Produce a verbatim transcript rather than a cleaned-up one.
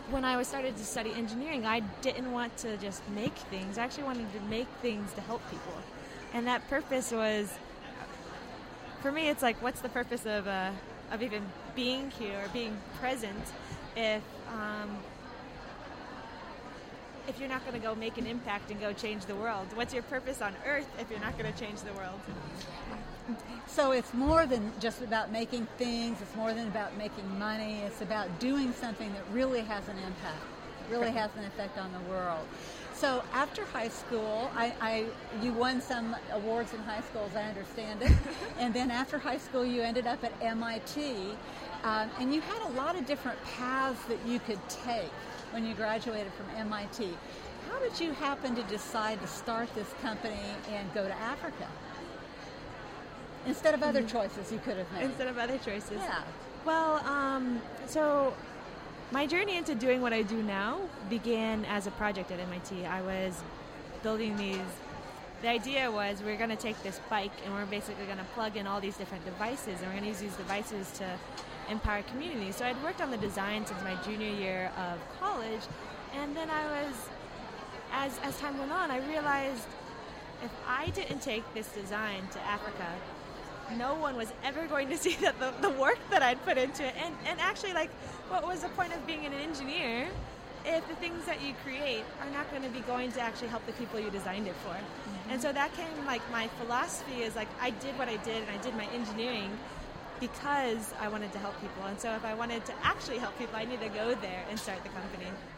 when I was started to study engineering, I didn't want to just make things. I actually wanted to make things to help people. And that purpose was, for me, it's like, what's the purpose of uh, of even being here or being present if um, if you're not going to go make an impact and go change the world? What's your purpose on Earth if you're not going to change the world? So it's more than just about making things. It's more than about making money. It's about doing something that really has an impact, really has an effect on the world. So after high school, I, I you won some awards in high school, as I understand it. And then after high school, you ended up at M I T. Um, and you had a lot of different paths that you could take when you graduated from M I T. How did you happen to decide to start this company and go to Africa instead of other choices you could have made? Instead of other choices. Yeah. Well, um, so my journey into doing what I do now began as a project at M I T. I was building these. The idea was we're going to take this bike and we're basically going to plug in all these different devices, and we're going to use these devices to empower communities. So I'd worked on the design since my junior year of college, and then I was, as as time went on, I realized if I didn't take this design to Africa, no one was ever going to see that the, the work that I'd put into it. And, and actually, like, what was the point of being an engineer if the things that you create are not going to be going to actually help the people you designed it for? Mm-hmm. And so that came, like, my philosophy is, like, I did what I did, and I did my engineering because I wanted to help people. And so if I wanted to actually help people, I needed to go there and start the company.